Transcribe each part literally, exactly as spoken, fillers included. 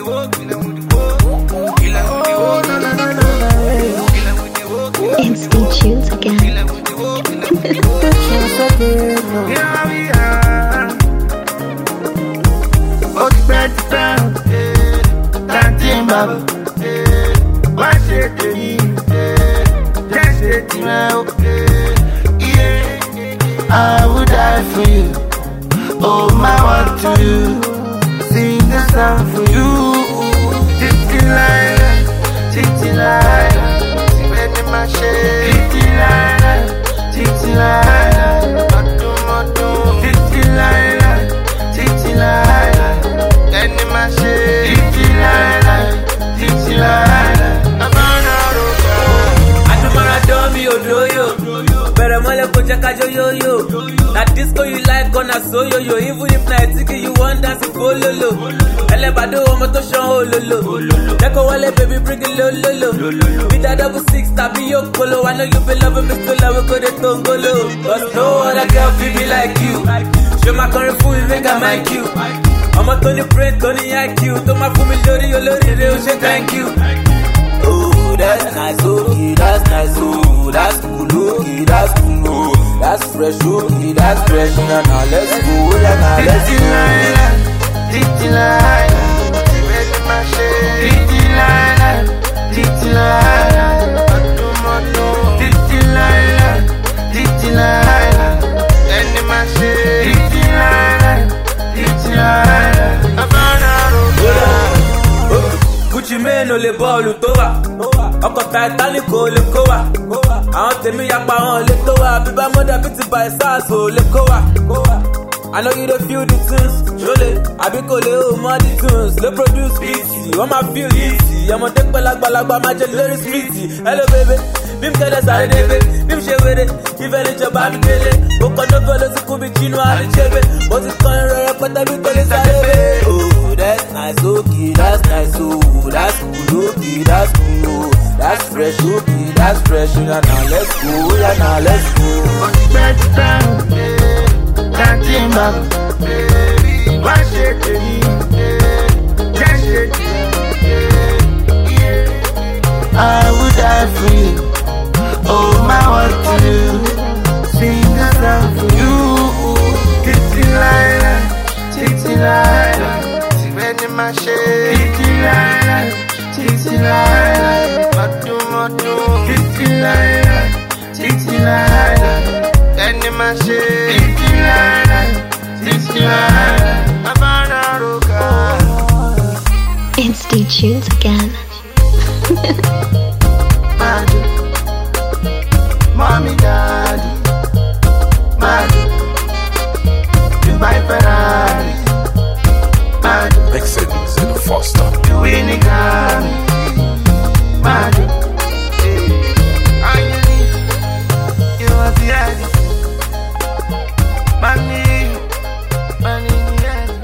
Instant tunes again. I would die for you. Oh, my, what to do? Sing the song for you. Titi Lila, Titi Lila, Titi my shade. Titi Lila, Titi Lila, Matu Matu. Titi Lila, Titi Lila, Titi my shade. Titi Lila, Titi Lila, Amana Roka. Adumara domi odoyo. Better mole koja kajo yo yo. That disco you like gonna so yo yo. Even if na tiki you want dance follow lo. Ele bado omo to show lo lo. Deko wale baby bring it lo lo lo. With that double six tabi yo polo. I know you be loving me still love go de tongolo. Cause no other girl feel me like you. Show my current fool you make I like you. I'm a Tony Brain, Tony I Q. To my fool me lori yo lori re say thank you. Oh, that's nice, okay, that's nice, oh, that's cool, okay, that's cool, oh, that's fresh, okay, that's fresh, now, now let's go, yeah, now let's go. Titi Lila, Titi my shade. Titi Lila, Titi Lila, Matu Matu. Titi Lila, Titi Lila, Titi my shade. Titi Lila, Titi Lila, Havana Roka. Gucci mane le bọ́ọ̀lù tó wà. Ọkọ̀ Titanic ò lè kó wà. Àwọn tèmi yapa wọn lè tó wà. Bíbá mọ́dà bí ti by SARS ò lè kó wà. I know you don't feel the tunes. Ṣọlẹ̀ àbí kò lè o mọ́ the tunes. Lè produce beats. Wọ́n máa feel easy. Ọmọdé pẹ́ lágbàlagbà máa jẹ lórí street. Hello baby, bí m kẹ́lẹ́ sáré débé. Bí m ṣe wéré, ìfẹ́ ní ìjọba mi délé. Ó kọ́ dọ́gbọ́n ló ti kú bí Chino Àríṣẹ́bé. Ó ti kọ́ ẹ̀rọ rẹpẹtẹ bí tẹ́lẹ̀ sáré débé. Oh, that's nice, okay, that's nice, oh, that's cool, okay, that's cool, oh, that's fresh, okay, that's fresh, yeah, now let's go, yeah, now let's go. I would die for you. Oh, my, what to do? Sing a song for you. Titi Lila, Titi Lila, Titi my shade. Titi Lila, Titi Lila, Matu Matu. Titi Lila, Titi Lila, Titi my shade. Titi Lila, Titi Lila, Havana Roka. Instant tunes again. Madu, mommy, daddy, Madu, you buy Ferrari, Madu, Vixen, Zeno Foster, you win the Grammy, Madu, hey, you are the daddy, money, money in the end.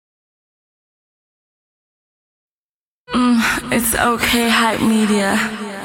It's okay, Hype Media.